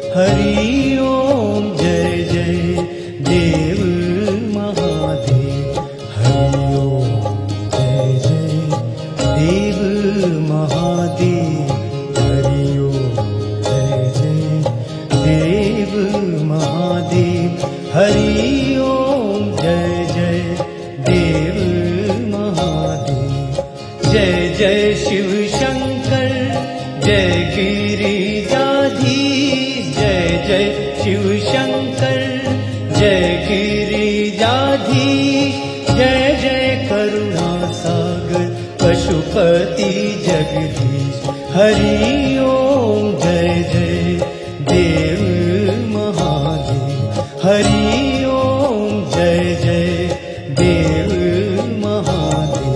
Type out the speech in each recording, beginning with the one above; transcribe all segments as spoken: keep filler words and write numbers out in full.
हरि ओम जय जय देव महादेव। हरि ओम जय जय देव महादेव। हरि ओम जय जय देव महादेव। हरि ओम जय जय देव महादेव। जय जय शिव शंकर जय गिरिजाधीश। जय जय शिव शंकर जय गिरिजाधीश। जय जय करुणा सागर पशुपति जगदीश। हरि ओम जय जय देव महादेव। हरि ओम जय जय देव महादेव।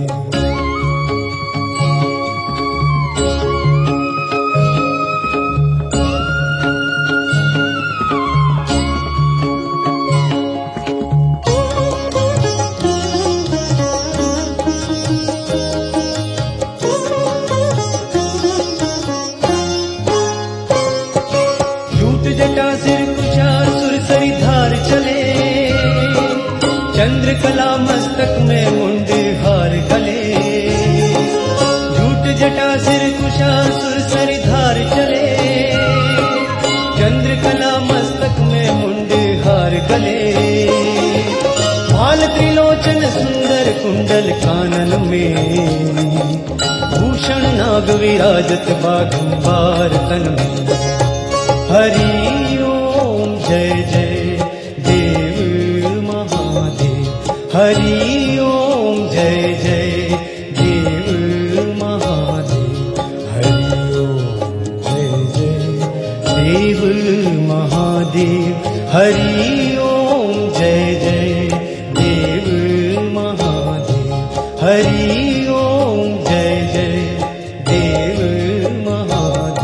जटा सिर कुशासुर सरी धार चले। चंद्रकला मस्तक में मुंड हार गले। झूठ जटा सिर कुशासुर सरी धार चले। चंद्रकला मस्तक में मुंड हार गले। भाल त्रिलोचन सुंदर कुंडल कानन में। भूषण नाग विराजत बागंबार तन में। हरि ओम जय जय देव महादेव। हरि ओम जय जय देव महादेव। हरि ओम जय जय देव महादेव। हरि ओम जय जय देव महादेव। हरि ओम जय जय देव महादेव।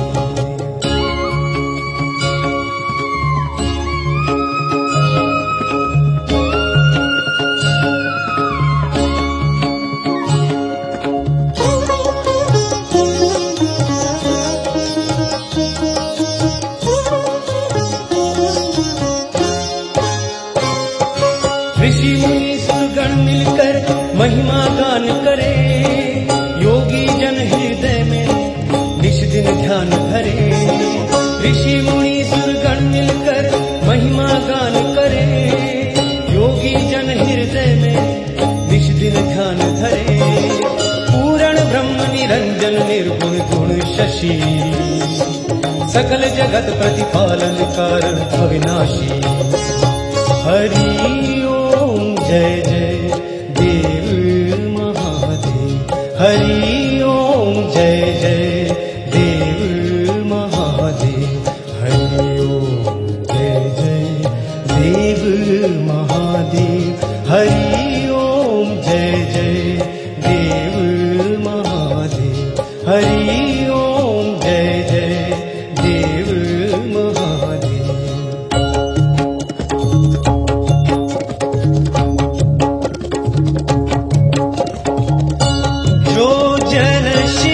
ऋषि मुनि सुरगण मिलकर महिमा गान करे। योगी जन हृदय में निश दिन ध्यान धरे। ऋषि मुनि सुरगण मिलकर महिमा गान करे। योगी जन हृदय में निश दिन ध्यान धरे। पूर्ण ब्रह्म निरंजन निर्गुण गुण शशि। सकल जगत प्रतिपालन कारण अविनाशी। हरि ओम जय जय देव महादेव। हरि ओम जय जय देव महादेव। हरि ओम जय जय देव महादेव। हरि ओम जय जय देव महादेव। हरि ओम जय जय देव महादेव। जो जन